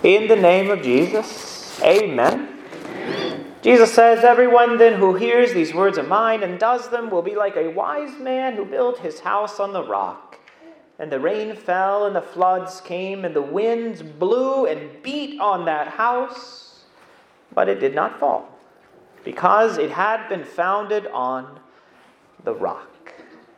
In the name of Jesus, amen. Jesus says, "Everyone then who hears these words of mine and does them will be like a wise man who built his house on the rock. And the rain fell, and the floods came, and the winds blew and beat on that house, but it did not fall, because it had been founded on the rock."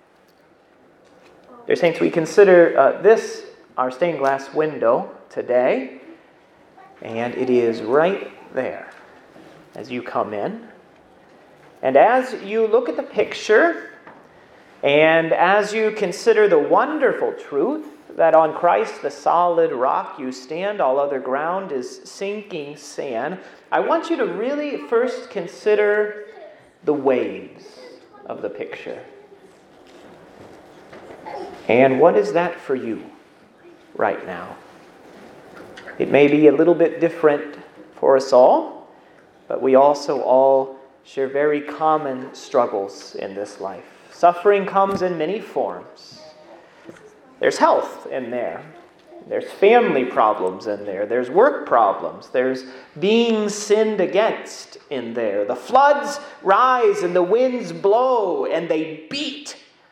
Dear saints, we consider this our stained glass window today, and it is right there as you come in. And as you look at the picture, and as you consider the wonderful truth that on Christ, the solid rock, you stand, all other ground is sinking sand, I want you to really first consider the waves of the picture. And what is that for you right now? It may be a little bit different for us all, but we also all share very common struggles in this life. Suffering comes in many forms. There's health in there. There's family problems in there. There's work problems. There's being sinned against in there. The floods rise and the winds blow and they beat.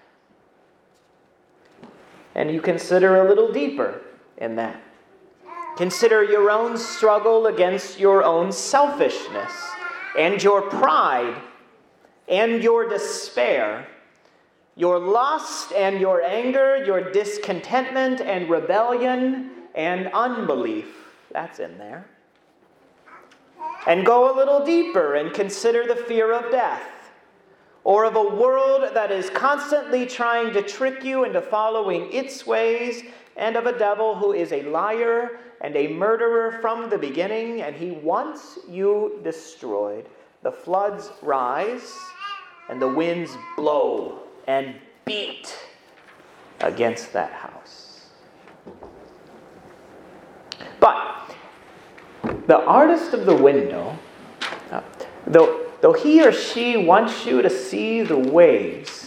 And you consider a little deeper in that. Consider your own struggle against your own selfishness and your pride and your despair, your lust and your anger, your discontentment and rebellion and unbelief. That's in there. And go a little deeper and consider the fear of death, or of a world that is constantly trying to trick you into following its ways, and of a devil who is a liar and a murderer from the beginning, and he wants you destroyed. The floods rise, and the winds blow and beat against that house. But the artist of the window, though he or she wants you to see the waves,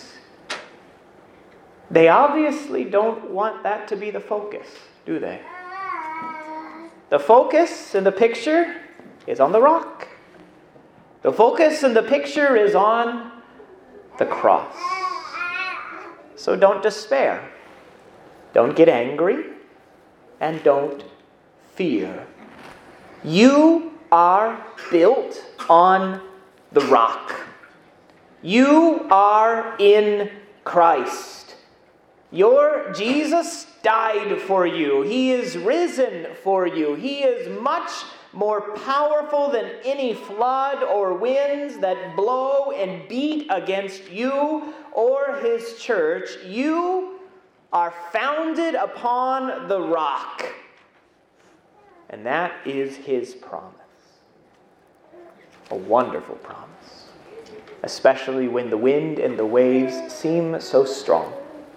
they obviously don't want that to be the focus, do they? The focus in the picture is on the rock. The focus in the picture is on the cross. So don't despair. Don't get angry. And don't fear. You are built on the rock. You are in Christ. Your Jesus died for you. He is risen for you. He is much more powerful than any flood or winds that blow and beat against you or his church. You are founded upon the rock. And that is his promise. A wonderful promise. Especially when the wind and the waves seem so strong.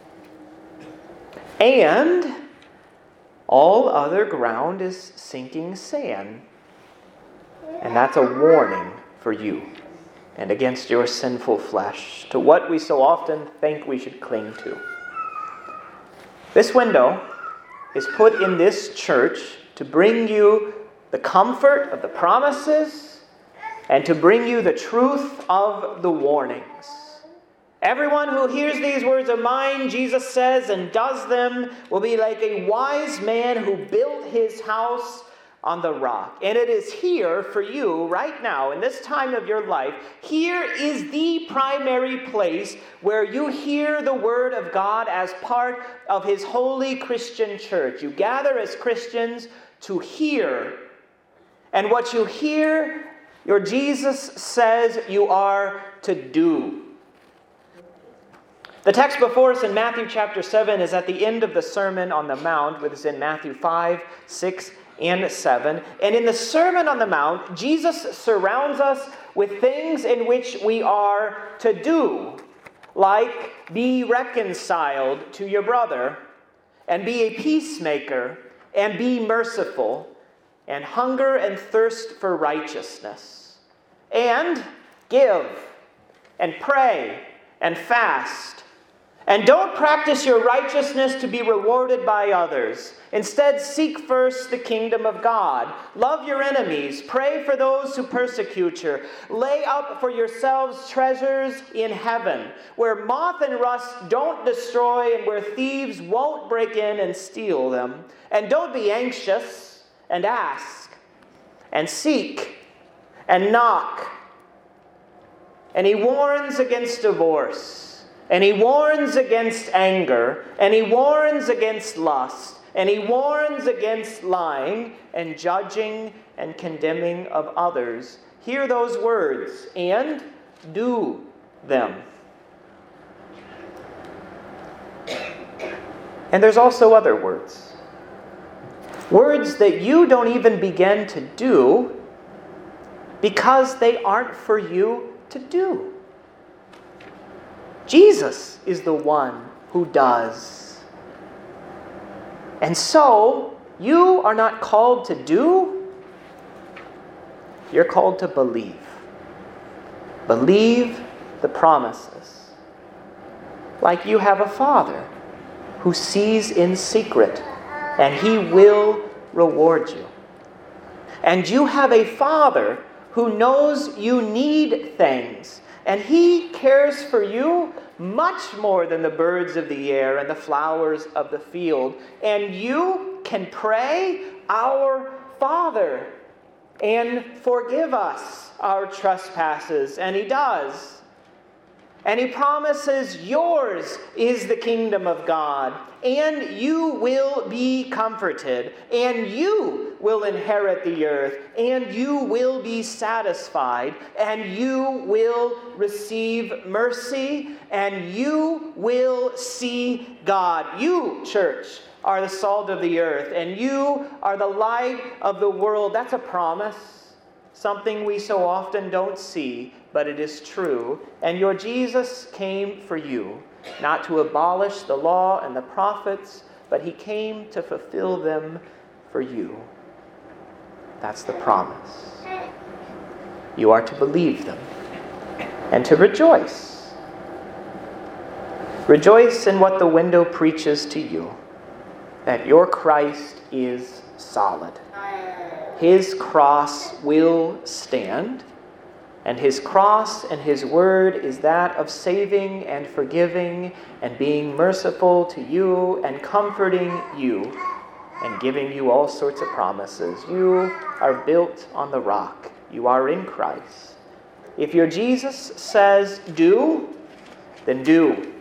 And all other ground is sinking sand. And that's a warning for you and against your sinful flesh, to what we so often think we should cling to. This window is put in this church to bring you the comfort of the promises and to bring you the truth of the warnings. Everyone who hears these words of mine, Jesus says, and does them will be like a wise man who built his house on the rock. And it is here for you right now, in this time of your life, here is the primary place where you hear the word of God as part of his holy Christian church. You gather as Christians to hear. And what you hear, your Jesus says you are to do. The text before us in Matthew chapter 7 is at the end of the Sermon on the Mount, which is in Matthew 5, 6, and 7. And in the Sermon on the Mount, Jesus surrounds us with things in which we are to do, like be reconciled to your brother, and be a peacemaker, and be merciful, and hunger and thirst for righteousness, and give, and pray, and fast, And don't practice your righteousness to be rewarded by others. Instead, seek first the kingdom of God. Love your enemies. Pray for those who persecute you. Lay up for yourselves treasures in heaven, where moth and rust don't destroy and where thieves won't break in and steal them. And don't be anxious, and ask, and seek, and knock. And he warns against divorce. And he warns against anger, and he warns against lust, and he warns against lying and judging and condemning of others. Hear those words and do them. And there's also other words. Words that you don't even begin to do because they aren't for you to do. Jesus is the one who does. And so, you are not called to do, you're called to believe. Believe the promises. Like you have a Father who sees in secret, and he will reward you. And you have a Father who knows you need things, and he cares for you much more than the birds of the air and the flowers of the field. And you can pray, "Our Father," and forgive us our trespasses. And he does. And he promises, yours is the kingdom of God, and you will be comforted, and you will inherit the earth, and you will be satisfied, and you will receive mercy, and you will see God. You, church, are the salt of the earth, and you are the light of the world. That's a promise, something we so often don't see, but it is true. And your Jesus came for you, not to abolish the law and the prophets, but he came to fulfill them for you. That's the promise. You are to believe them and to rejoice. Rejoice in what the window preaches to you, that your Christ is solid. His cross will stand, and his cross and his word is that of saving and forgiving and being merciful to you and comforting you and giving you all sorts of promises. You are built on the rock. You are in Christ. If your Jesus says do, then do.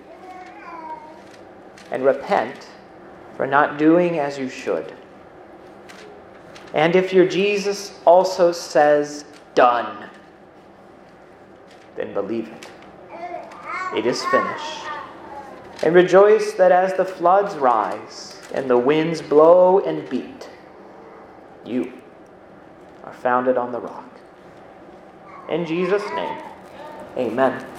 And repent for not doing as you should. And if your Jesus also says done, then believe it. It is finished. And rejoice that as the floods rise and the winds blow and beat, you are founded on the rock. In Jesus' name, amen.